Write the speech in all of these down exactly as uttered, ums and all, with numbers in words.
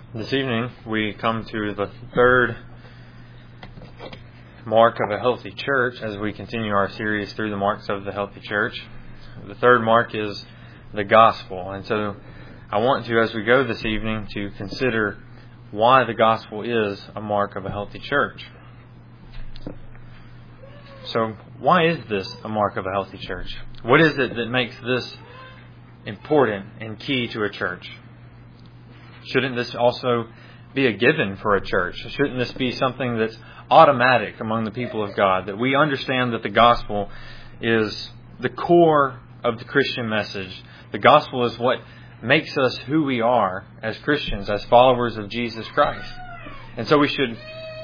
This evening we come to the third mark of a healthy church as we continue our series through the marks of the healthy church. The third mark is the gospel. And so I want to, as we go this evening, to consider why the gospel is a mark of a healthy church. So why is this a mark of a healthy church? What is it that makes this important and key to a church? Shouldn't this also be a given for a church? Shouldn't this be something that's automatic among the people of God? That we understand that the gospel is the core of the Christian message. The gospel is what makes us who we are as Christians, as followers of Jesus Christ. And so we should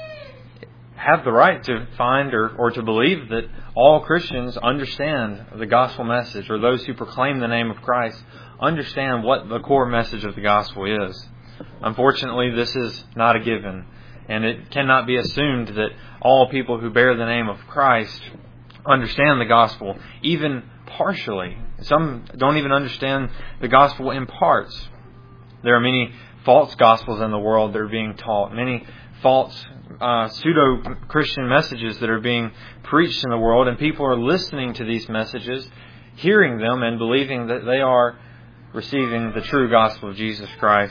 have the right to find or, or to believe that all Christians understand the gospel message, or those who proclaim the name of Christ understand what the core message of the gospel is. Unfortunately, this is not a given, and it cannot be assumed that all people who bear the name of Christ understand the gospel, even partially. Some don't even understand the gospel in parts. There are many false gospels in the world that are being taught, many false uh, pseudo-Christian messages that are being preached in the world, and people are listening to these messages, hearing them, and believing that they are receiving the true gospel of Jesus Christ.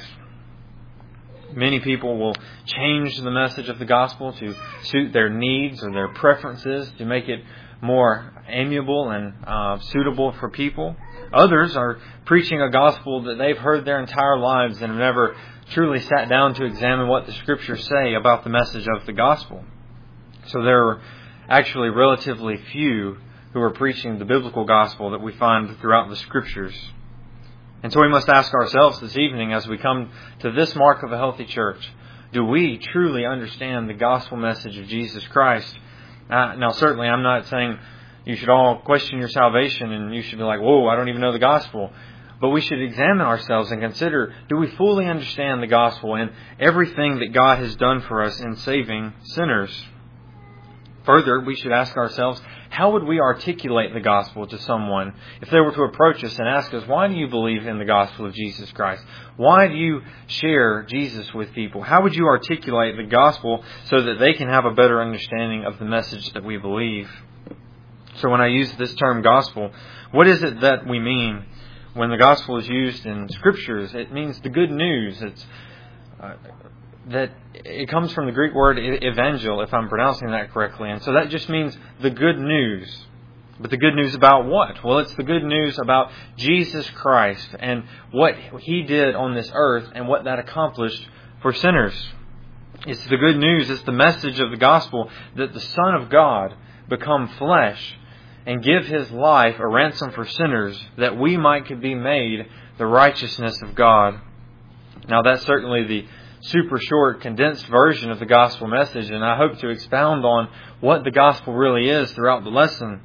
Many people will change the message of the gospel to suit their needs or their preferences, to make it more amiable and uh, suitable for people. Others are preaching a gospel that they've heard their entire lives and have never truly sat down to examine what the Scriptures say about the message of the gospel. So there are actually relatively few who are preaching the biblical gospel that we find throughout the Scriptures. And so we must ask ourselves this evening, as we come to this mark of a healthy church, do we truly understand the gospel message of Jesus Christ? Uh, now, certainly, I'm not saying you should all question your salvation and you should be like, whoa, I don't even know the gospel. But we should examine ourselves and consider, do we fully understand the gospel and everything that God has done for us in saving sinners? Further, we should ask ourselves, how would we articulate the gospel to someone if they were to approach us and ask us, why do you believe in the gospel of Jesus Christ? Why do you share Jesus with people? How would you articulate the gospel so that they can have a better understanding of the message that we believe? So when I use this term gospel, what is it that we mean when the gospel is used in Scriptures? It means the good news. It's uh, that it comes from the Greek word evangel, if I'm pronouncing that correctly. And so that just means the good news. But the good news about what? Well, it's the good news about Jesus Christ and what He did on this earth and what that accomplished for sinners. It's the good news, it's the message of the gospel that the Son of God become flesh and give His life a ransom for sinners, that we might be made the righteousness of God. Now, that's certainly the super short, condensed version of the gospel message, and I hope to expound on what the gospel really is throughout the lesson.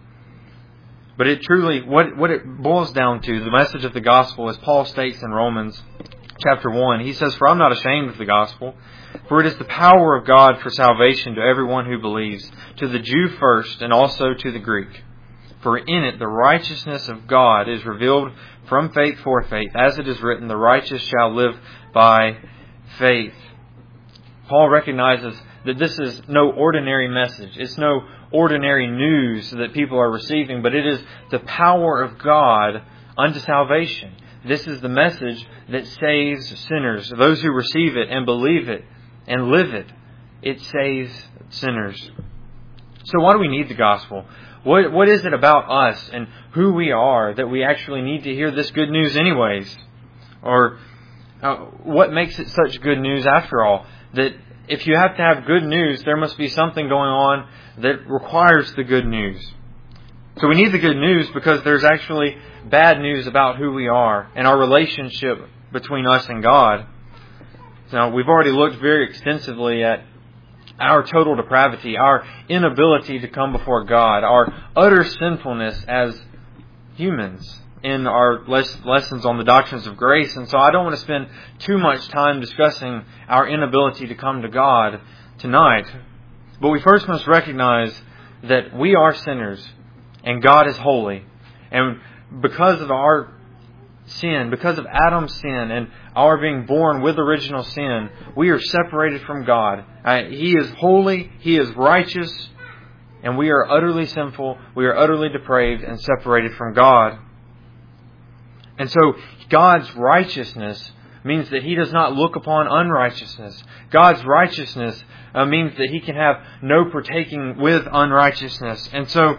But it truly, what, what it boils down to, the message of the gospel, as Paul states in Romans chapter one, he says, "For I'm not ashamed of the gospel, for it is the power of God for salvation to everyone who believes, to the Jew first, and also to the Greek. For in it the righteousness of God is revealed from faith for faith, as it is written, the righteous shall live by faith." Paul recognizes that this is no ordinary message. It's no ordinary news that people are receiving, but it is the power of God unto salvation. This is the message that saves sinners. Those who receive it and believe it and live it, it saves sinners. So why do we need the gospel? What, what is it about us and who we are that we actually need to hear this good news anyways? Or uh, what makes it such good news after all? That if you have to have good news, there must be something going on that requires the good news. So we need the good news because there's actually bad news about who we are and our relationship between us and God. Now, we've already looked very extensively at our total depravity, our inability to come before God, our utter sinfulness as humans in our les- lessons on the doctrines of grace. And so I don't want to spend too much time discussing our inability to come to God tonight. But we first must recognize that we are sinners and God is holy. And because of our sin, because of Adam's sin and our being born with original sin, we are separated from God. Uh, he is holy, He is righteous, and we are utterly sinful, we are utterly depraved and separated from God. And so God's righteousness means that He does not look upon unrighteousness. God's righteousness uh, means that He can have no partaking with unrighteousness. And so,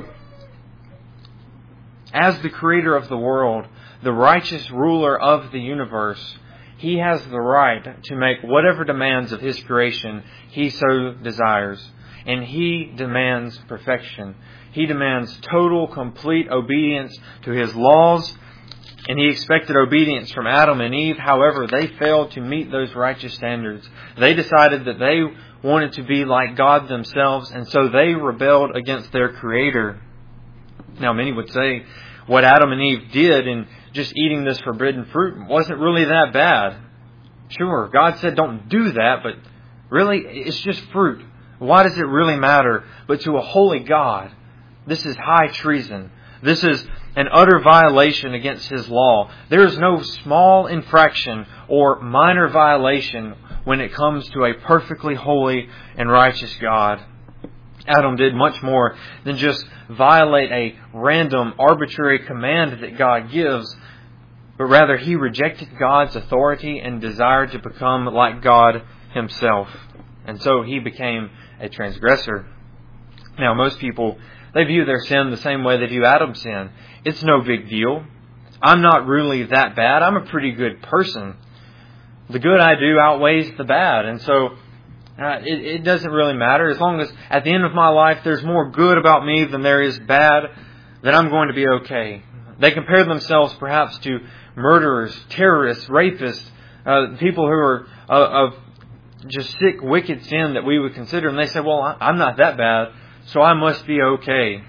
as the Creator of the world, the righteous ruler of the universe, He has the right to make whatever demands of His creation He so desires. And He demands perfection. He demands total, complete obedience to His laws. And He expected obedience from Adam and Eve. However, they failed to meet those righteous standards. They decided that they wanted to be like God themselves, and so they rebelled against their Creator. Now, many would say what Adam and Eve did in just eating this forbidden fruit wasn't really that bad. Sure, God said don't do that, but really, it's just fruit. Why does it really matter? But to a holy God, this is high treason. This is an utter violation against His law. There is no small infraction or minor violation when it comes to a perfectly holy and righteous God. Adam did much more than just violate a random, arbitrary command that God gives, but rather he rejected God's authority and desired to become like God Himself. And so he became a transgressor. Now, most people, they view their sin the same way they view Adam's sin. It's no big deal. I'm not really that bad. I'm a pretty good person. The good I do outweighs the bad. And so uh, it, it doesn't really matter. As long as at the end of my life there's more good about me than there is bad, then I'm going to be okay. They compare themselves perhaps to murderers, terrorists, rapists, uh, people who are uh, of just sick, wicked sin that we would consider. And they say, well, I'm not that bad, so I must be okay.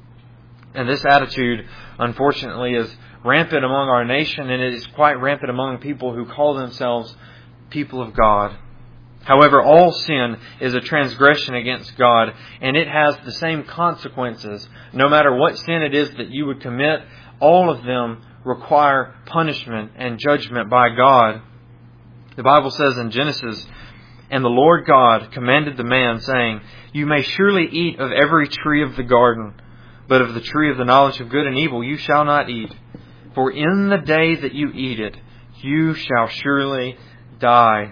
And this attitude, unfortunately, is rampant among our nation, and it is quite rampant among people who call themselves people of God. However, all sin is a transgression against God, and it has the same consequences. No matter what sin it is that you would commit, all of them require punishment and judgment by God. The Bible says in Genesis, "And the Lord God commanded the man, saying, You may surely eat of every tree of the garden, but of the tree of the knowledge of good and evil you shall not eat. For in the day that you eat it, you shall surely die."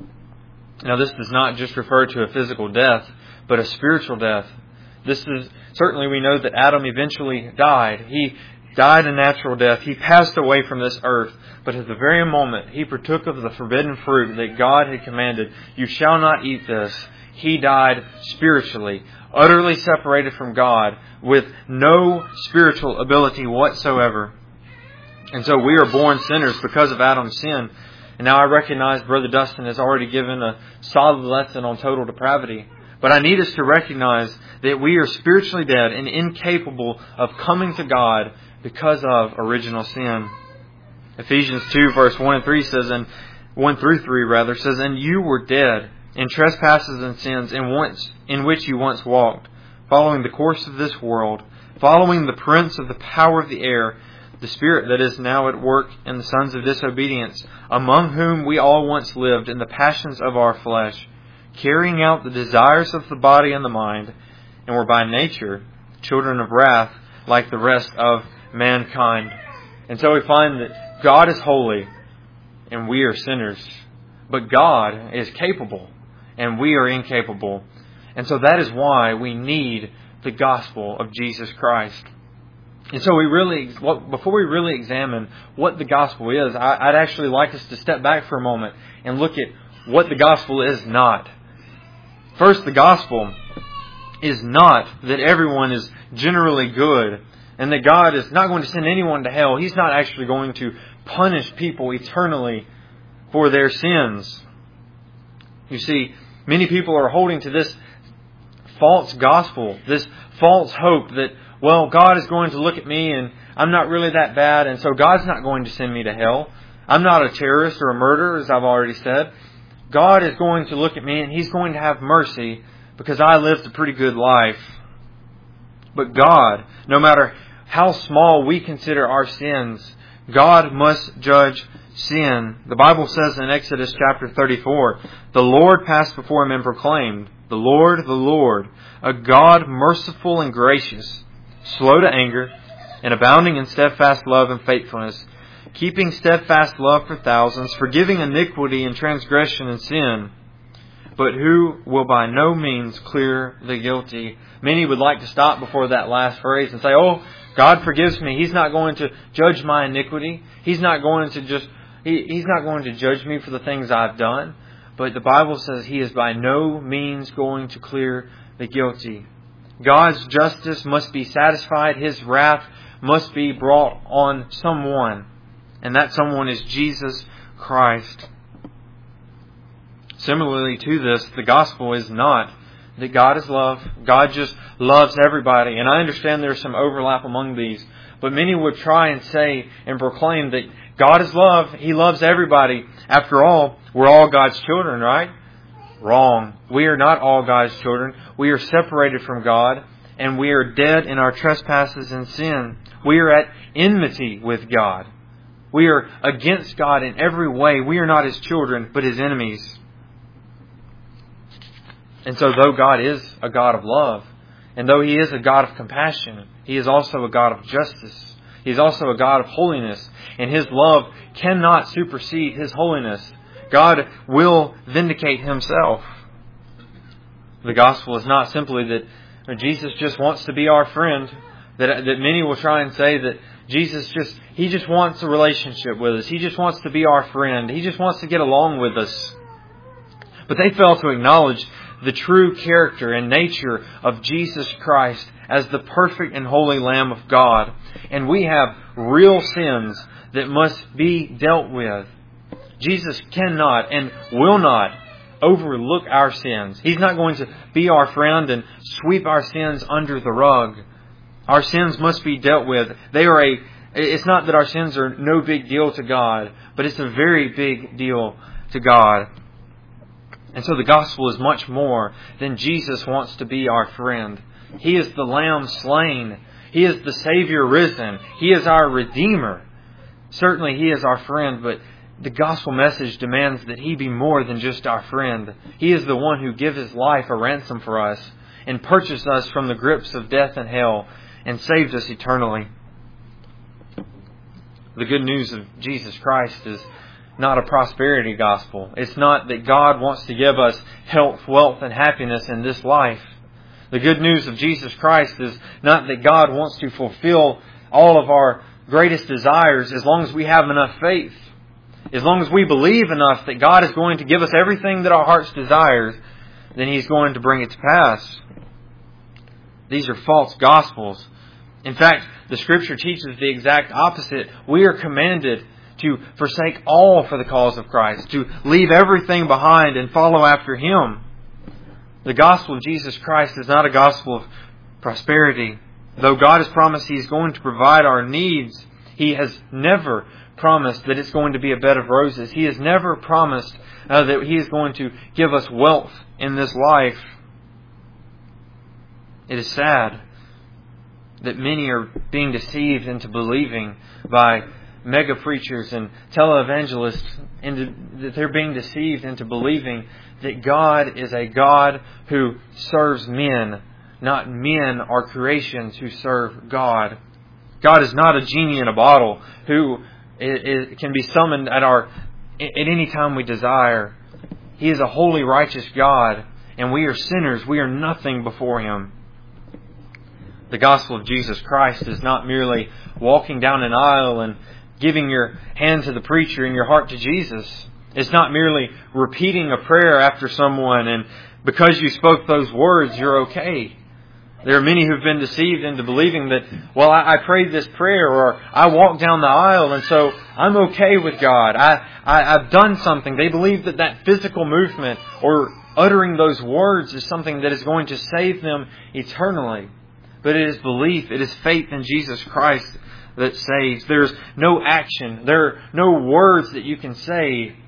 Now, this does not just refer to a physical death, but a spiritual death. This is certainly, we know that Adam eventually died. He died a natural death. He passed away from this earth. But at the very moment he partook of the forbidden fruit that God had commanded, "You shall not eat this," he died spiritually, utterly separated from God, with no spiritual ability whatsoever. And so we are born sinners because of Adam's sin. And now I recognize Brother Dustin has already given a solid lesson on total depravity. But I need us to recognize that we are spiritually dead and incapable of coming to God because of original sin. Ephesians two verse one and three says, and one through three rather, says, "And you were dead in trespasses and sins in once in which you once walked, following the course of this world, following the prince of the power of the air, the spirit that is now at work in the sons of disobedience, among whom we all once lived in the passions of our flesh, carrying out the desires of the body and the mind, and were by nature children of wrath like the rest of mankind." And so we find that God is holy and we are sinners, but God is capable and we are incapable. And so that is why we need the gospel of Jesus Christ. And so we really, before we really examine what the gospel is, I'd actually like us to step back for a moment and look at what the gospel is not. First, the gospel is not that everyone is generally good and that God is not going to send anyone to hell. He's not actually going to punish people eternally for their sins. You see, many people are holding to this false gospel, this false hope that, well, God is going to look at me and I'm not really that bad, and so God's not going to send me to hell. I'm not a terrorist or a murderer, as I've already said. God is going to look at me and He's going to have mercy because I lived a pretty good life. But God, no matter how small we consider our sins, God must judge sin. The Bible says in Exodus chapter thirty-four, the Lord passed before him and proclaimed, the Lord, the Lord, a God merciful and gracious, slow to anger, and abounding in steadfast love and faithfulness, keeping steadfast love for thousands, forgiving iniquity and transgression and sin, but who will by no means clear the guilty. Many would like to stop before that last phrase and say, oh, God forgives me. He's not going to judge my iniquity. He's not going to just, he, He's not going to judge me for the things I've done. But the Bible says He is by no means going to clear the guilty. God's justice must be satisfied. His wrath must be brought on someone. And that someone is Jesus Christ. Similarly to this, the gospel is not that God is love. God just loves everybody. And I understand there's some overlap among these. But many would try and say and proclaim that God is love. He loves everybody. After all, we're all God's children, right? Wrong. We are not all God's children. We are separated from God. And we are dead in our trespasses and sin. We are at enmity with God. We are against God in every way. We are not His children, but His enemies. And so though God is a God of love, and though He is a God of compassion, He is also a God of justice. He is also a God of holiness. And His love cannot supersede His holiness. God will vindicate Himself. The gospel is not simply that Jesus just wants to be our friend. That, that many will try and say that Jesus just, He just wants a relationship with us. He just wants to be our friend. He just wants to get along with us. But they fail to acknowledge the true character and nature of Jesus Christ as the perfect and holy Lamb of God. And we have real sins that must be dealt with. Jesus cannot and will not overlook our sins. He's not going to be our friend and sweep our sins under the rug. Our sins must be dealt with. They are a, it's not that our sins are no big deal to God, but it's a very big deal to God. And so the gospel is much more than Jesus wants to be our friend. He is the Lamb slain. He is the Savior risen. He is our Redeemer. Certainly He is our friend, but the gospel message demands that He be more than just our friend. He is the one who gave His life a ransom for us and purchased us from the grips of death and hell and saved us eternally. The good news of Jesus Christ is not a prosperity gospel. It's not that God wants to give us health, wealth, and happiness in this life. The good news of Jesus Christ is not that God wants to fulfill all of our greatest desires as long as we have enough faith. As long as we believe enough that God is going to give us everything that our hearts desires, then He's going to bring it to pass. These are false gospels. In fact, the Scripture teaches the exact opposite. We are commanded to forsake all for the cause of Christ, to leave everything behind and follow after Him. The gospel of Jesus Christ is not a gospel of prosperity. Though God has promised He is going to provide our needs, He has never promised that it's going to be a bed of roses. He has never promised uh, that He is going to give us wealth in this life. It is sad that many are being deceived into believing by mega preachers and televangelists, into, that they're being deceived into believing that God is a God who serves men, not men are creations who serve God. God is not a genie in a bottle who is, is, can be summoned at our at any time we desire. He is a holy, righteous God, and we are sinners. We are nothing before Him. The gospel of Jesus Christ is not merely walking down an aisle and giving your hand to the preacher and your heart to Jesus. It's not merely repeating a prayer after someone and because you spoke those words, you're okay. There are many who've been deceived into believing that, well, I, I prayed this prayer or I walked down the aisle and so I'm okay with God. I, I, I've done something. They believe that that physical movement or uttering those words is something that is going to save them eternally. But it is belief, it is faith in Jesus Christ that saves. There's no action. There are no words that you can say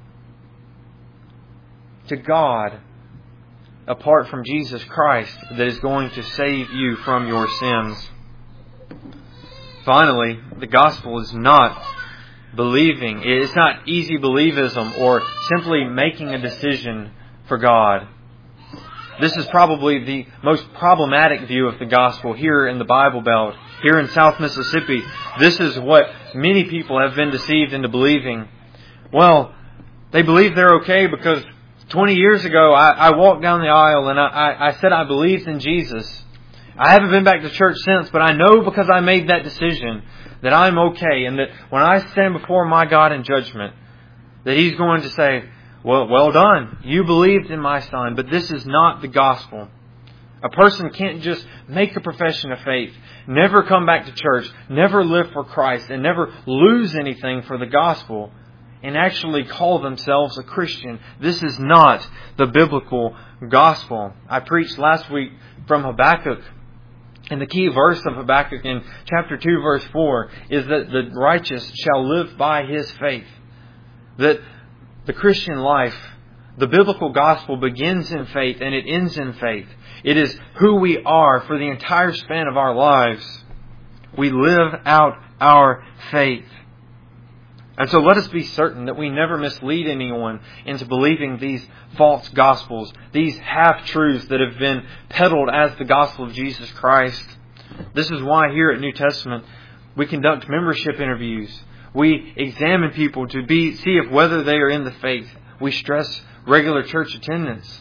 to God apart from Jesus Christ that is going to save you from your sins. Finally, the gospel is not believing. It's not easy believism or simply making a decision for God. This is probably the most problematic view of the gospel here in the Bible Belt. Here in South Mississippi, this is what many people have been deceived into believing. Well, they believe they're okay because twenty years ago I, I walked down the aisle and I, I, I said I believed in Jesus. I haven't been back to church since, but I know because I made that decision that I'm okay, and that when I stand before my God in judgment, that He's going to say, well, well done. You believed in my Son. But this is not the gospel. A person can't just make a profession of faith, never come back to church, never live for Christ, and never lose anything for the gospel, and actually call themselves a Christian. This is not the biblical gospel. I preached last week from Habakkuk. And the key verse of Habakkuk in chapter two, verse four, is that the righteous shall live by his faith. That the Christian life, the biblical gospel, begins in faith and it ends in faith. It is who we are for the entire span of our lives. We live out our faith. And so let us be certain that we never mislead anyone into believing these false gospels, these half-truths that have been peddled as the gospel of Jesus Christ. This is why here at New Testament we conduct membership interviews. We examine people to be see if whether they are in the faith. We stress regular church attendance.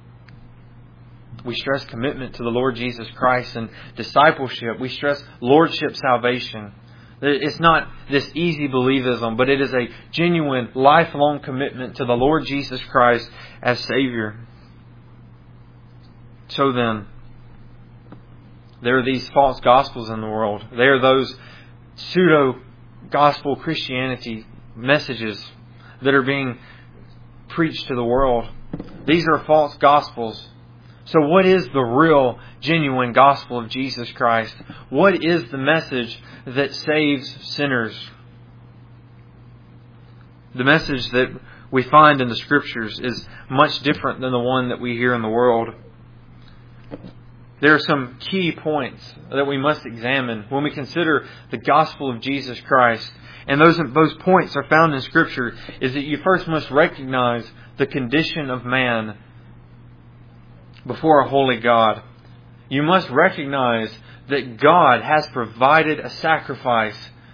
We stress commitment to the Lord Jesus Christ and discipleship. We stress lordship salvation. It's not this easy believism, but it is a genuine, lifelong commitment to the Lord Jesus Christ as Savior. So then, there are these false gospels in the world. There are those pseudo-gospel Christianity messages that are being preached to the world. These are false gospels. So what is the real, genuine gospel of Jesus Christ? What is the message that saves sinners? The message that we find in the Scriptures is much different than the one that we hear in the world. There are some key points that we must examine when we consider the gospel of Jesus Christ. And those, those points are found in Scripture, is that you first must recognize the condition of man before a holy God. You must recognize that God has provided a sacrifice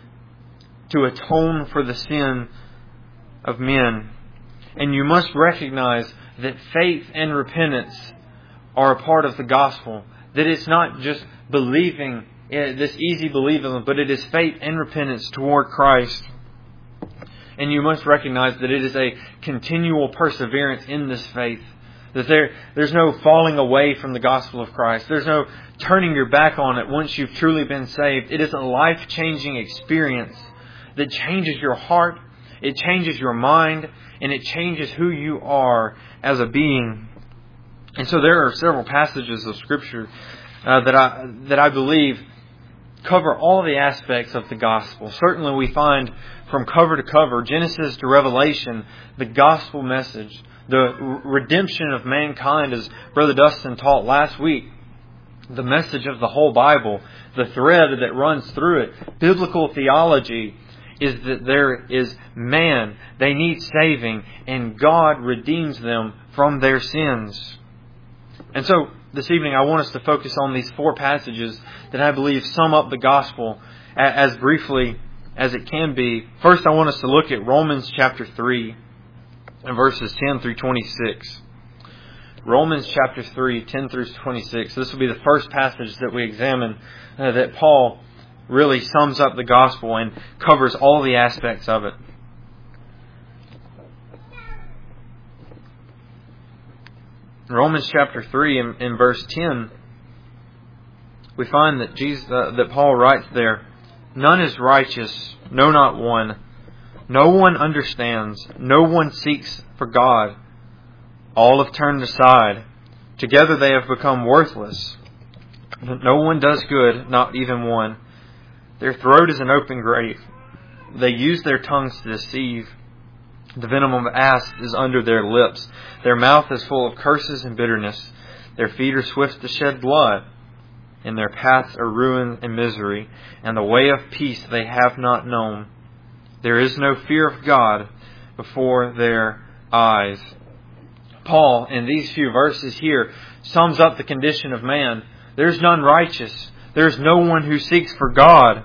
to atone for the sin of men. And you must recognize that faith and repentance are a part of the gospel. That it's not just believing, this easy believism, but it is faith and repentance toward Christ. And you must recognize that it is a continual perseverance in this faith. That there, there's no falling away from the gospel of Christ. There's no turning your back on it once you've truly been saved. It is a life-changing experience that changes your heart, it changes your mind, and it changes who you are as a being. And so there are several passages of Scripture uh, that I that I believe cover all the aspects of the gospel. Certainly we find from cover to cover, Genesis to Revelation, the gospel message. The redemption of mankind, as Brother Dustin taught last week. The message of the whole Bible, the thread that runs through it. Biblical theology is that there is man, they need saving, and God redeems them from their sins. And so, this evening I want us to focus on these four passages that I believe sum up the gospel as briefly as it can be. First, I want us to look at Romans chapter three. And verses ten through twenty-six. Romans chapter three, ten through twenty-six. This will be the first passage that we examine uh, that Paul really sums up the gospel and covers all the aspects of it. Romans chapter three in, in verse ten, we find that Jesus, uh, that Paul writes there, "None is righteous, no, not one. No one understands. No one seeks for God. All have turned aside. Together they have become worthless. No one does good, not even one. Their throat is an open grave. They use their tongues to deceive. The venom of asps is under their lips. Their mouth is full of curses and bitterness. Their feet are swift to shed blood. and their paths are ruin and misery, and the way of peace they have not known. There is no fear of God before their eyes. Paul, in these few verses here, sums up the condition of man. There's none righteous. There's no one who seeks for God.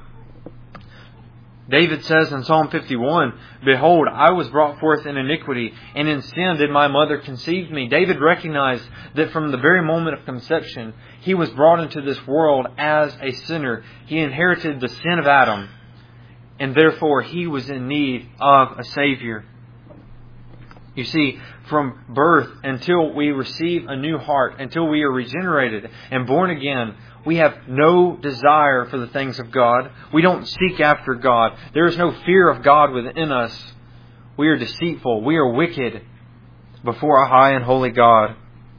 David says in Psalm fifty-one, "Behold, I was brought forth in iniquity, and in sin did my mother conceive me." David recognized that from the very moment of conception, he was brought into this world as a sinner. He inherited the sin of Adam, and therefore he was in need of a Savior. You see, from birth until we receive a new heart, until we are regenerated and born again, we have no desire for the things of God. We don't seek after God. There is no fear of God within us. We are deceitful. We are wicked before a high and holy God.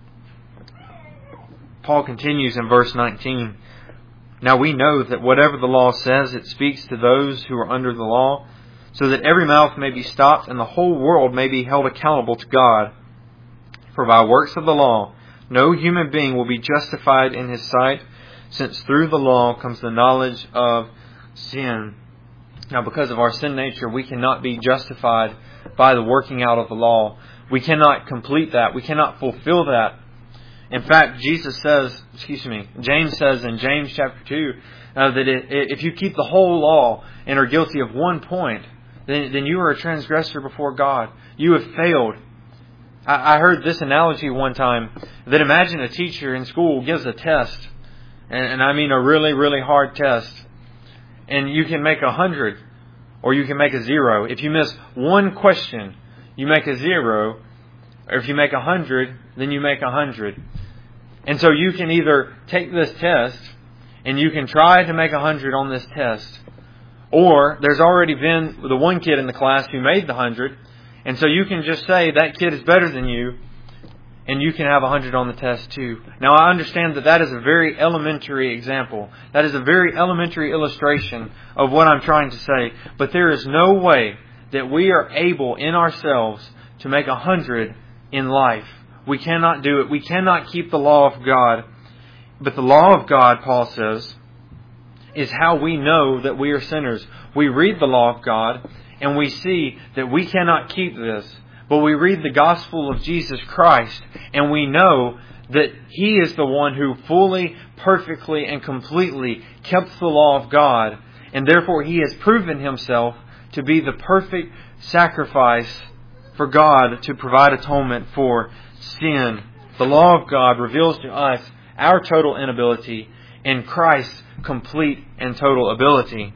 Paul continues in verse nineteen. "Now we know that whatever the law says, it speaks to those who are under the law, so that every mouth may be stopped and the whole world may be held accountable to God. For by works of the law, no human being will be justified in his sight, since through the law comes the knowledge of sin." Now, because of our sin nature, we cannot be justified by the working out of the law. We cannot complete that. We cannot fulfill that. In fact, Jesus says, excuse me, James says in James chapter two, uh, that it, if you keep the whole law and are guilty of one point, then, then you are a transgressor before God. You have failed. I, I heard this analogy one time, that imagine a teacher in school gives a test, and, and I mean a really, really hard test, and you can make a hundred, or you can make a zero. If you miss one question, you make a zero, or if you make a hundred, then you make a hundred. And so you can either take this test and you can try to make a hundred on this test, or there's already been the one kid in the class who made the hundred, and so you can just say that kid is better than you, and you can have a hundred on the test too. Now, I understand that that is a very elementary example. That is a very elementary illustration of what I'm trying to say. But there is no way that we are able in ourselves to make a hundred in life. We cannot do it. We cannot keep the law of God. But the law of God, Paul says, is how we know that we are sinners. We read the law of God and we see that we cannot keep this. But we read the gospel of Jesus Christ and we know that He is the one who fully, perfectly, and completely kept the law of God. And therefore He has proven Himself to be the perfect sacrifice for God to provide atonement for sin. The law of God reveals to us our total inability and Christ's complete and total ability.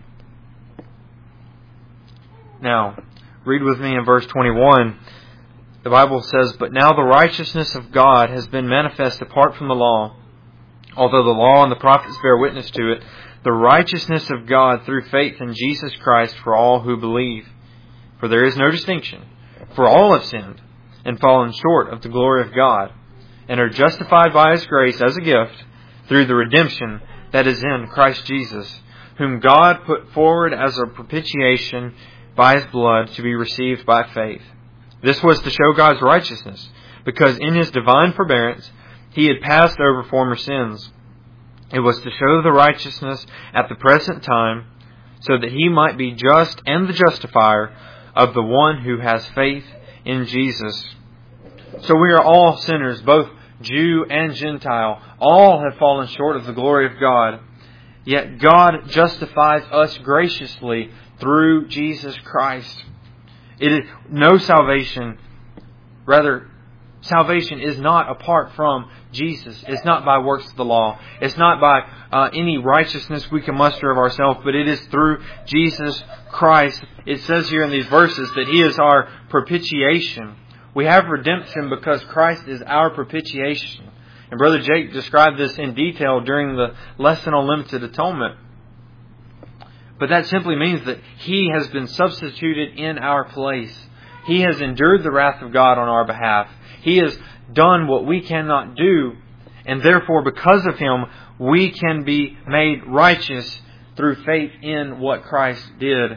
Now, read with me in verse twenty-one. The Bible says, "But now the righteousness of God has been manifest apart from the law. Although the law and the prophets bear witness to it, the righteousness of God through faith in Jesus Christ for all who believe. For there is no distinction. For all have sinned and fallen short of the glory of God, and are justified by His grace as a gift through the redemption that is in Christ Jesus, whom God put forward as a propitiation by His blood to be received by faith. This was to show God's righteousness, because in His divine forbearance He had passed over former sins. It was to show the righteousness at the present time, so that He might be just and the justifier of the one who has faith in Jesus." So we are all sinners, both Jew and Gentile. All have fallen short of the glory of God. Yet God justifies us graciously through Jesus Christ. It is no salvation. Rather, salvation is not apart from Jesus. It's not by works of the law. It's not by uh, any righteousness we can muster of ourselves, but it is through Jesus Christ. It says here in these verses that He is our propitiation. We have redemption because Christ is our propitiation. And Brother Jake described this in detail during the lesson on limited atonement. But that simply means that He has been substituted in our place. He has endured the wrath of God on our behalf. He has done what we cannot do. And therefore, because of Him, we can be made righteous through faith in what Christ did.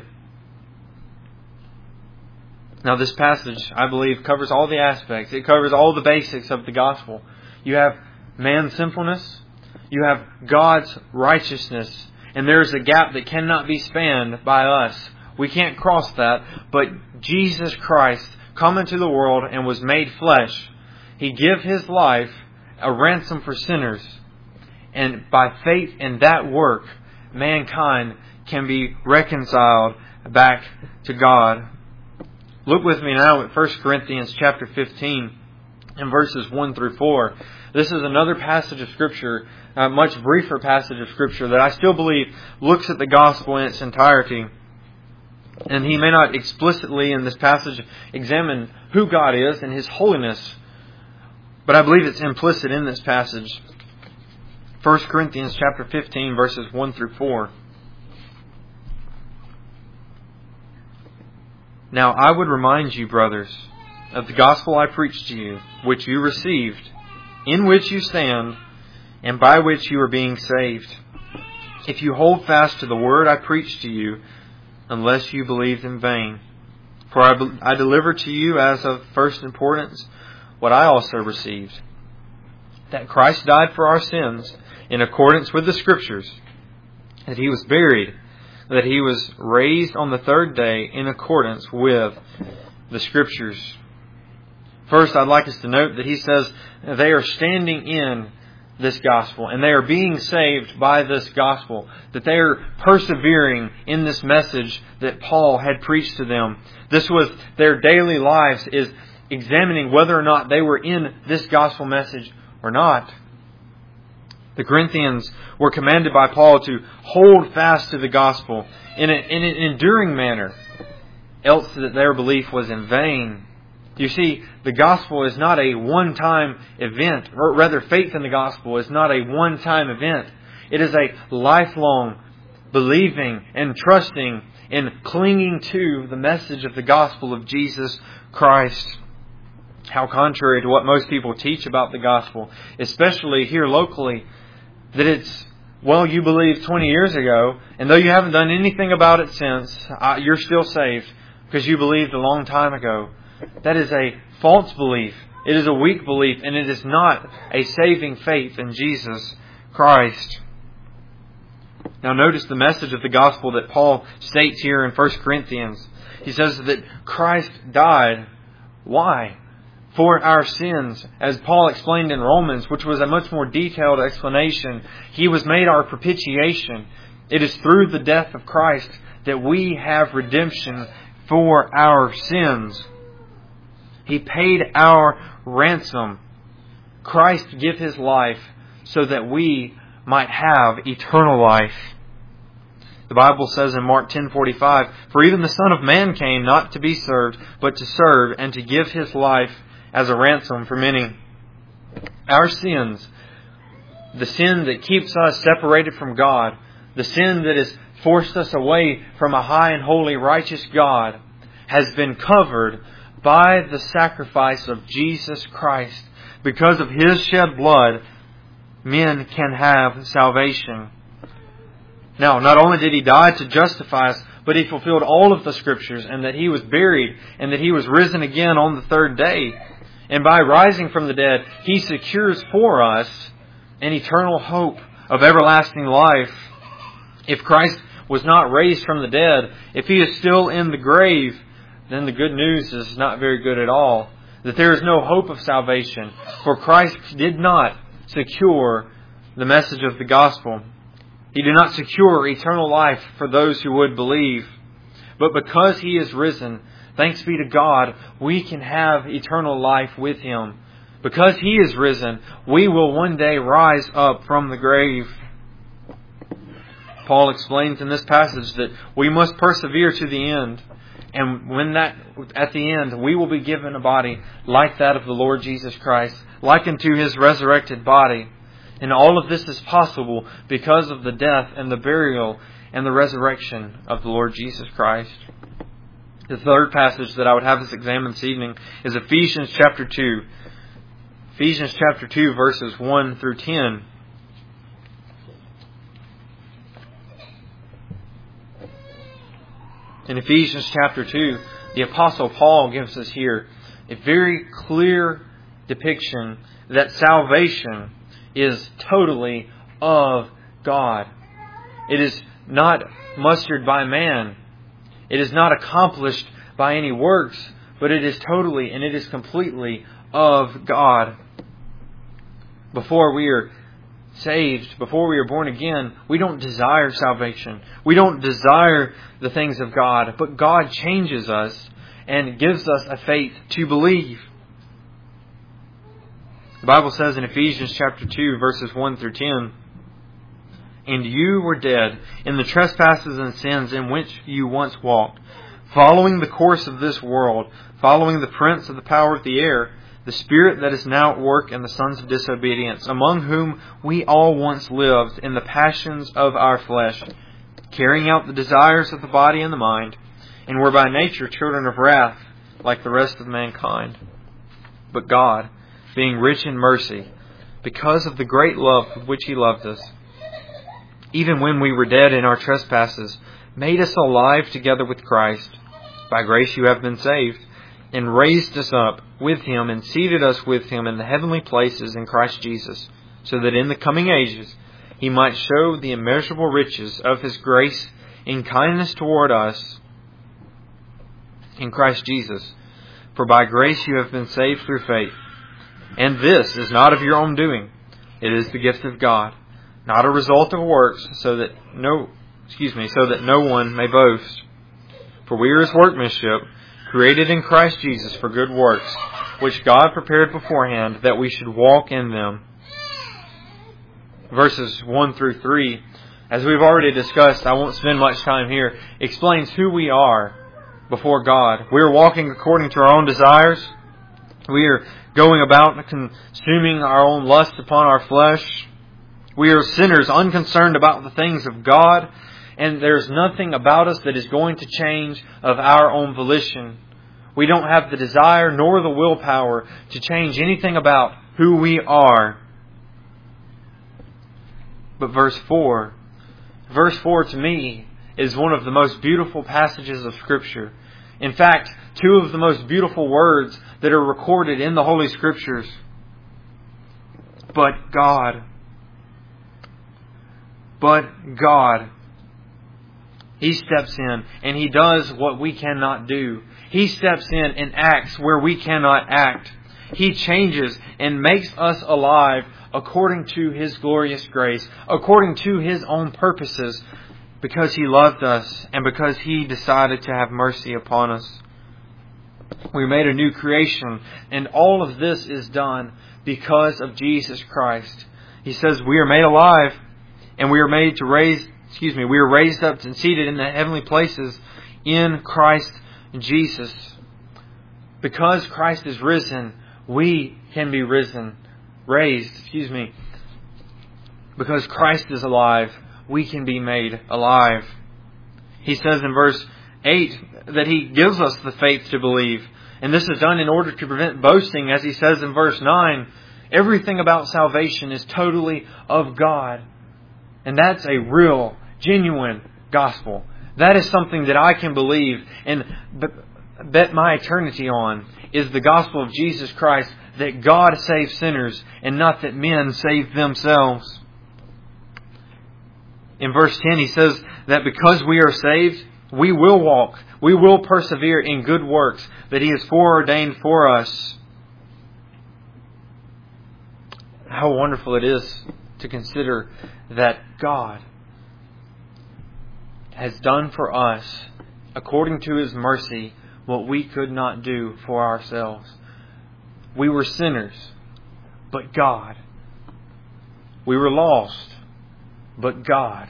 Now, this passage, I believe, covers all the aspects. It covers all the basics of the gospel. You have man's sinfulness. You have God's righteousness, and there is a gap that cannot be spanned by us. We can't cross that, but Jesus Christ come into the world and was made flesh. He gave His life a ransom for sinners. And by faith in that work, mankind can be reconciled back to God. Look with me now at First Corinthians chapter fifteen and verses one through four. This is another passage of Scripture, a much briefer passage of Scripture that I still believe looks at the gospel in its entirety. And he may not explicitly in this passage examine who God is and His holiness, but I believe it's implicit in this passage. First Corinthians chapter fifteen, verses one through four. Now I would remind you, brothers, of the gospel I preached to you, which you received, in which you stand, and by which you are being saved, if you hold fast to the word I preached to you, unless you believed in vain. For I, I delivered to you as of first importance what I also received, that Christ died for our sins in accordance with the Scriptures, that He was buried, that He was raised on the third day in accordance with the Scriptures. First, I'd like us to note that he says they are standing in this gospel, and they are being saved by this gospel, that they are persevering in this message that Paul had preached to them. This was their daily lives, is examining whether or not they were in this gospel message or not. The Corinthians were commanded by Paul to hold fast to the gospel in, a, in an enduring manner, else that their belief was in vain. You see, the gospel is not a one-time event, or rather faith in the gospel is not a one-time event. It is a lifelong believing and trusting and clinging to the message of the gospel of Jesus Christ. How contrary to what most people teach about the gospel, especially here locally, that it's, well, you believed twenty years ago, and though you haven't done anything about it since, uh, you're still saved because you believed a long time ago. That is a false belief. It is a weak belief, and it is not a saving faith in Jesus Christ. Now notice the message of the gospel that Paul states here in First Corinthians. He says that Christ died. Why? For our sins. As Paul explained in Romans, which was a much more detailed explanation, He was made our propitiation. It is through the death of Christ that we have redemption for our sins. He paid our ransom. Christ gave His life so that we might have eternal life. The Bible says in Mark ten forty-five, "For even the Son of Man came not to be served, but to serve, and to give His life as a ransom for many." Our sins, the sin that keeps us separated from God, the sin that has forced us away from a high and holy righteous God, has been covered by the sacrifice of Jesus Christ. Because of His shed blood, men can have salvation. Now, not only did He die to justify us, but He fulfilled all of the Scriptures, and that He was buried, and that He was risen again on the third day. And by rising from the dead, He secures for us an eternal hope of everlasting life. If Christ was not raised from the dead, if He is still in the grave, then the good news is not very good at all. That there is no hope of salvation. For Christ did not secure the message of the gospel. He did not secure eternal life for those who would believe. But because He is risen, thanks be to God, we can have eternal life with Him. Because He is risen, we will one day rise up from the grave. Paul explains in this passage that we must persevere to the end. And when that, at the end, we will be given a body like that of the Lord Jesus Christ, like unto His resurrected body. And all of this is possible because of the death and the burial and the resurrection of the Lord Jesus Christ. The third passage that I would have us examine this evening is Ephesians chapter two. Ephesians chapter two, verses one through ten. In Ephesians chapter two, the Apostle Paul gives us here a very clear depiction that salvation is totally of God. It is not mustered by man. It is not accomplished by any works, but it is totally and it is completely of God. Before we are saved, before we are born again, we don't desire salvation. We don't desire the things of God, but God changes us and gives us a faith to believe. The Bible says in Ephesians chapter two, verses one through ten, "And you were dead in the trespasses and sins in which you once walked, following the course of this world, following the prince of the power of the air, the spirit that is now at work in the sons of disobedience, among whom we all once lived in the passions of our flesh, carrying out the desires of the body and the mind, and were by nature children of wrath, like the rest of mankind. But God, being rich in mercy, because of the great love with which He loved us, even when we were dead in our trespasses, made us alive together with Christ. By grace you have been saved, and raised us up with Him, and seated us with Him in the heavenly places in Christ Jesus, so that in the coming ages He might show the immeasurable riches of His grace in kindness toward us in Christ Jesus. For by grace you have been saved through faith. And this is not of your own doing. It is the gift of God, not a result of works, so that no, excuse me, so that no one may boast. For we are His workmanship, created in Christ Jesus for good works, which God prepared beforehand that we should walk in them." Verses one through three, as we've already discussed, I won't spend much time here, explains who we are before God. We are walking according to our own desires. We are going about consuming our own lust upon our flesh. We are sinners unconcerned about the things of God. And there's nothing about us that is going to change of our own volition. We don't have the desire nor the willpower to change anything about who we are. But verse four, verse four to me is one of the most beautiful passages of Scripture. In fact, two of the most beautiful words that are recorded in the Holy Scriptures. But God. But God. He steps in and He does what we cannot do. He steps in and acts where we cannot act. He changes and makes us alive according to His glorious grace, according to His own purposes, because He loved us and because He decided to have mercy upon us. We made a new creation, and all of this is done because of Jesus Christ. He says we are made alive and we are made to raise Excuse me, we are raised up and seated in the heavenly places in Christ Jesus. Because Christ is risen, we can be risen, raised, excuse me. Because Christ is alive, we can be made alive. He says in verse eight that He gives us the faith to believe. And this is done in order to prevent boasting, as He says in verse nine. Everything about salvation is totally of God. And that's a real, genuine gospel. That is something that I can believe and bet my eternity on, is the gospel of Jesus Christ, that God saves sinners and not that men save themselves. In verse ten, He says that because we are saved, we will walk, we will persevere in good works that He has foreordained for us. How wonderful it is to consider that God has done for us, according to His mercy, what we could not do for ourselves. We were sinners, but God. We were lost, but God.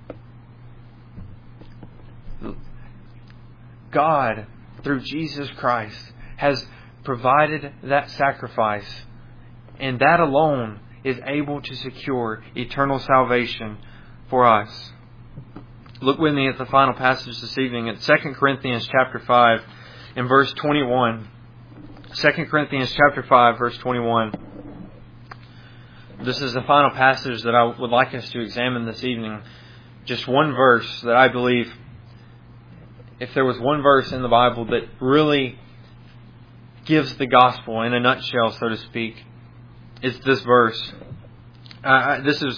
God, through Jesus Christ, has provided that sacrifice, and that alone is able to secure eternal salvation for us. Look with me at the final passage this evening at Second Corinthians chapter five and verse twenty-one. Second Corinthians chapter five, verse twenty-one. This is the final passage that I would like us to examine this evening. Just one verse that I believe, if there was one verse in the Bible that really gives the gospel in a nutshell, so to speak, it's this verse. Uh, this is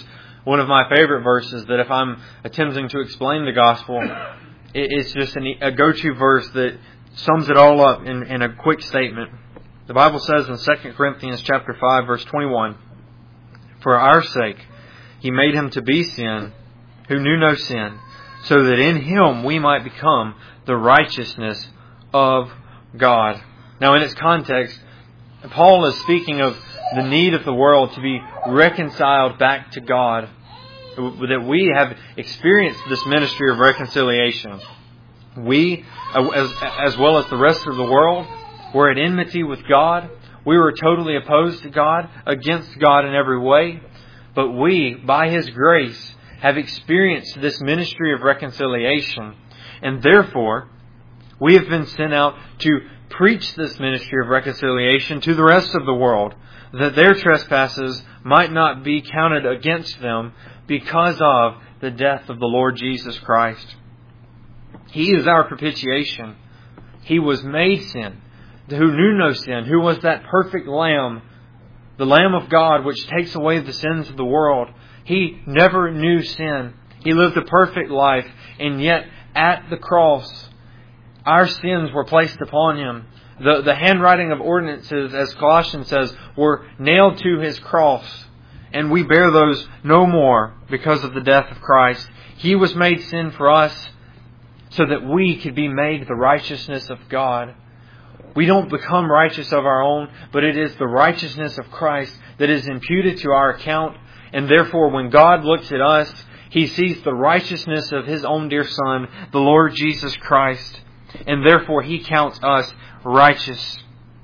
one of my favorite verses that if I'm attempting to explain the gospel, it's just a go-to verse that sums it all up in, in a quick statement. The Bible says in Second Corinthians chapter five, verse twenty-one, "For our sake He made Him to be sin, who knew no sin, so that in Him we might become the righteousness of God." Now, in its context, Paul is speaking of the need of the world to be reconciled back to God, that we have experienced this ministry of reconciliation. We, as, as well as the rest of the world, were at enmity with God. We were totally opposed to God, against God in every way. But we, by His grace, have experienced this ministry of reconciliation. And therefore, we have been sent out to preach this ministry of reconciliation to the rest of the world, that their trespasses might not be counted against them because of the death of the Lord Jesus Christ. He is our propitiation. He was made sin, who knew no sin, who was that perfect Lamb, the Lamb of God, which takes away the sins of the world. He never knew sin. He lived a perfect life, and yet at the cross, our sins were placed upon Him. The, the handwriting of ordinances, as Colossians says, were nailed to His cross. And we bear those no more because of the death of Christ. He was made sin for us so that we could be made the righteousness of God. We don't become righteous of our own, but it is the righteousness of Christ that is imputed to our account. And therefore, when God looks at us, He sees the righteousness of His own dear Son, the Lord Jesus Christ. And therefore, He counts us righteous.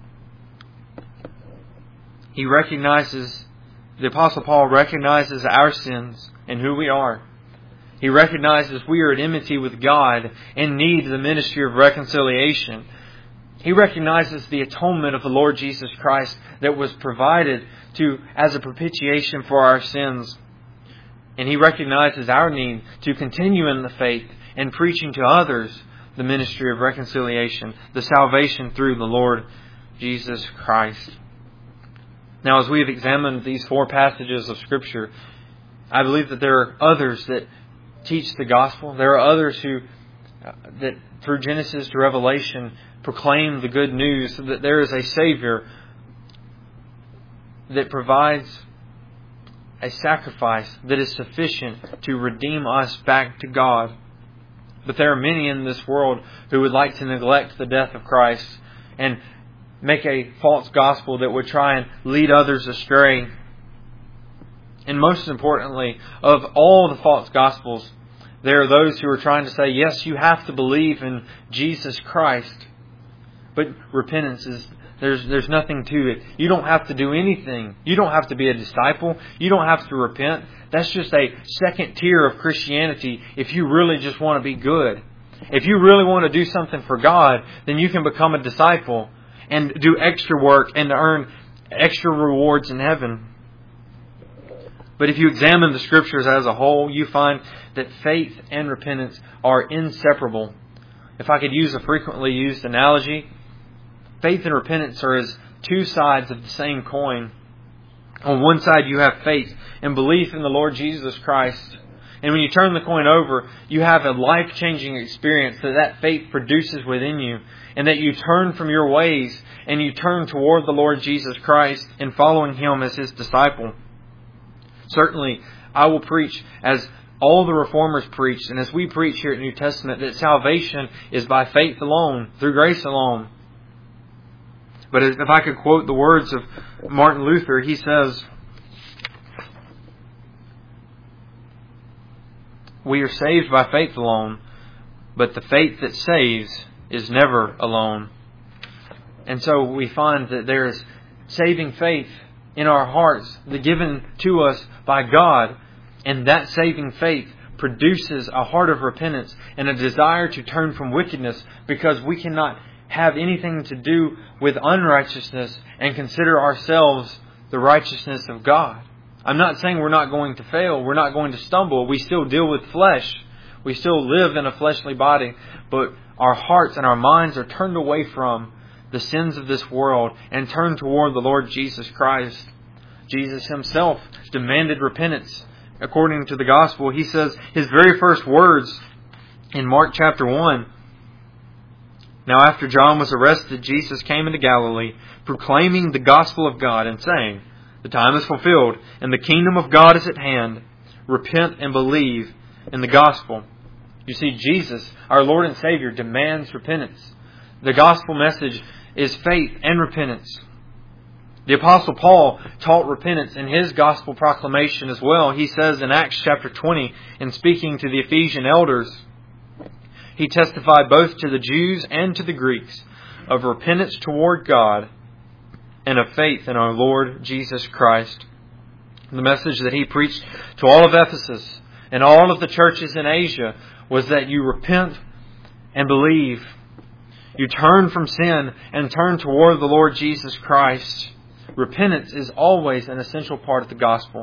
He recognizes, the Apostle Paul recognizes our sins and who we are. He recognizes we are at enmity with God and need the ministry of reconciliation. He recognizes the atonement of the Lord Jesus Christ that was provided to as a propitiation for our sins. And He recognizes our need to continue in the faith and preaching to others the ministry of reconciliation, the salvation through the Lord Jesus Christ. Now, as we have examined these four passages of Scripture, I believe that there are others that teach the gospel. There are others who, uh, that through Genesis to Revelation, proclaim the good news that there is a Savior that provides a sacrifice that is sufficient to redeem us back to God. But there are many in this world who would like to neglect the death of Christ and make a false gospel that would try and lead others astray. And most importantly, of all the false gospels, there are those who are trying to say, yes, you have to believe in Jesus Christ, but repentance is, there's there's nothing to it. You don't have to do anything. You don't have to be a disciple. You don't have to repent. That's just a second tier of Christianity if you really just want to be good. If you really want to do something for God, then you can become a disciple and do extra work and earn extra rewards in heaven. But if you examine the Scriptures as a whole, you find that faith and repentance are inseparable. If I could use a frequently used analogy, faith and repentance are as two sides of the same coin. On one side you have faith and belief in the Lord Jesus Christ. And when you turn the coin over, you have a life-changing experience that that faith produces within you. And that you turn from your ways and you turn toward the Lord Jesus Christ and following Him as His disciple. Certainly, I will preach as all the Reformers preached, and as we preach here at New Testament, that salvation is by faith alone, through grace alone. But if I could quote the words of Martin Luther, he says, "We are saved by faith alone, but the faith that saves is never alone." And so we find that there is saving faith in our hearts, given to us by God, and that saving faith produces a heart of repentance and a desire to turn from wickedness, because we cannot have anything to do with unrighteousness and consider ourselves the righteousness of God. I'm not saying we're not going to fail, we're not going to stumble. We still deal with flesh. We still live in a fleshly body, but our hearts and our minds are turned away from the sins of this world and turned toward the Lord Jesus Christ. Jesus Himself demanded repentance according to the Gospel, he says his very first words in Mark chapter one. Now after John was arrested, Jesus came into Galilee, proclaiming the gospel of God and saying, the time is fulfilled, and the kingdom of God is at hand. Repent and believe in the gospel. You see, Jesus, our Lord and Savior, demands repentance. The gospel message is faith and repentance. The Apostle Paul taught repentance in his gospel proclamation as well. He says in Acts chapter twenty, in speaking to the Ephesian elders, he testified both to the Jews and to the Greeks of repentance toward God and of faith in our Lord Jesus Christ. The message that he preached to all of Ephesus and all of the churches in Asia was that you repent and believe. You turn from sin and turn toward the Lord Jesus Christ. Repentance is always an essential part of the gospel.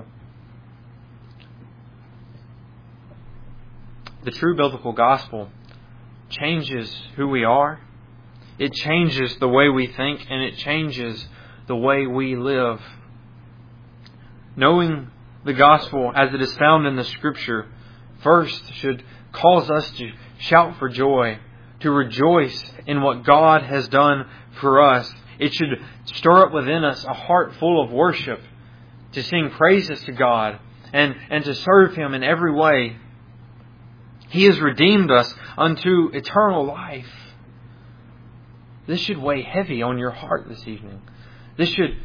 The true biblical gospel changes who we are. It changes the way we think, and it changes the way we live. Knowing the gospel as it is found in the Scripture first should cause us to shout for joy, to rejoice in what God has done for us. It should stir up within us a heart full of worship, to sing praises to God and, and to serve Him in every way. He has redeemed us unto eternal life. This should weigh heavy on your heart this evening. This should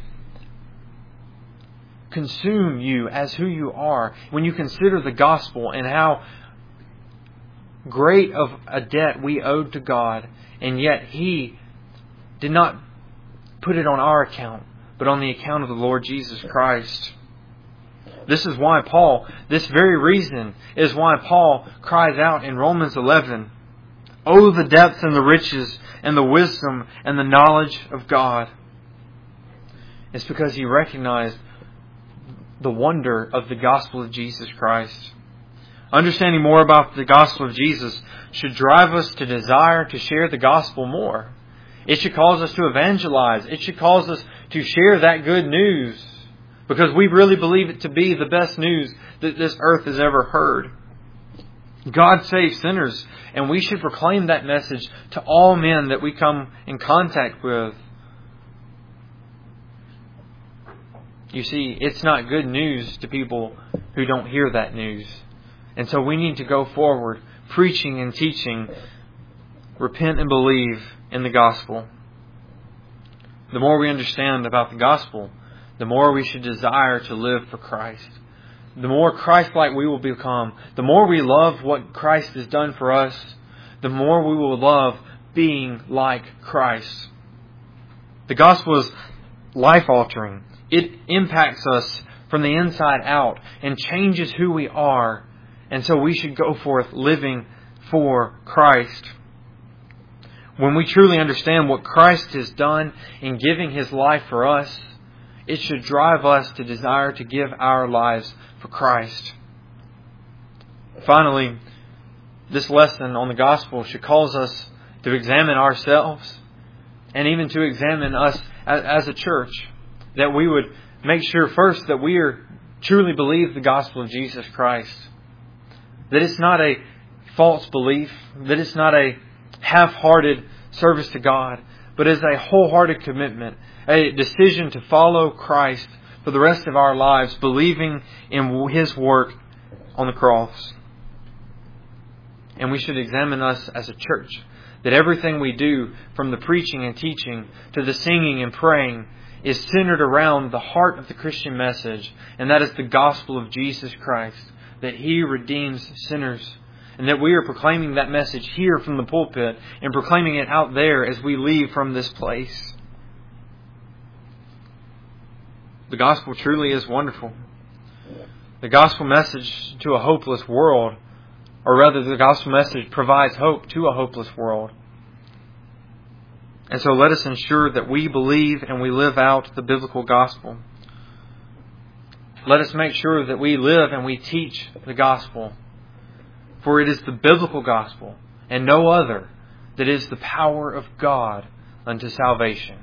consume you as who you are when you consider the gospel and how great of a debt we owed to God, and yet He did not put it on our account, but on the account of the Lord Jesus Christ. This is why Paul, this very reason is why Paul cries out in Romans eleven, "Oh, the depth and the riches and the wisdom and the knowledge of God." It's because he recognized the wonder of the gospel of Jesus Christ. Understanding more about the gospel of Jesus should drive us to desire to share the gospel more. It should cause us to evangelize. It should cause us to share that good news, because we really believe it to be the best news that this earth has ever heard. God saves sinners, and we should proclaim that message to all men that we come in contact with. You see, it's not good news to people who don't hear that news. And so we need to go forward preaching and teaching, repent and believe in the gospel. The more we understand about the gospel, the more we should desire to live for Christ. The more Christ-like we will become, the more we love what Christ has done for us, the more we will love being like Christ. The gospel is life-altering. It impacts us from the inside out and changes who we are. And so we should go forth living for Christ. When we truly understand what Christ has done in giving His life for us, it should drive us to desire to give our lives for Christ. Finally, this lesson on the gospel should cause us to examine ourselves and even to examine us as a church. That we would make sure first that we are truly believe the gospel of Jesus Christ. That it's not a false belief. That it's not a half-hearted service to God, but is a wholehearted commitment, a decision to follow Christ for the rest of our lives, believing in His work on the cross. And we should examine us as a church, that everything we do, from the preaching and teaching to the singing and praying, is centered around the heart of the Christian message, and that is the gospel of Jesus Christ, that He redeems sinners, and that we are proclaiming that message here from the pulpit and proclaiming it out there as we leave from this place. The gospel truly is wonderful. The gospel message to a hopeless world, or rather the gospel message provides hope to a hopeless world. And so let us ensure that we believe and we live out the biblical gospel. Let us make sure that we live and we teach the gospel. For it is the biblical gospel and no other that is the power of God unto salvation.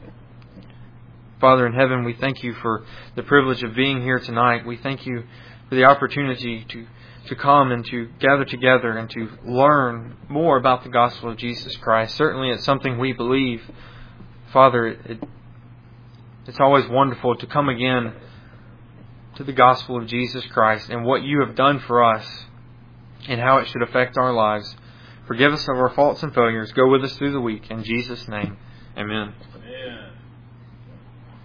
Father in heaven, we thank You for the privilege of being here tonight. We thank You for the opportunity to, to come and to gather together and to learn more about the gospel of Jesus Christ. Certainly it's something we believe. Father, it, it's always wonderful to come again to the gospel of Jesus Christ and what you have done for us and how it should affect our lives. Forgive us of our faults and failures. Go with us through the week. In Jesus' name, amen. Amen.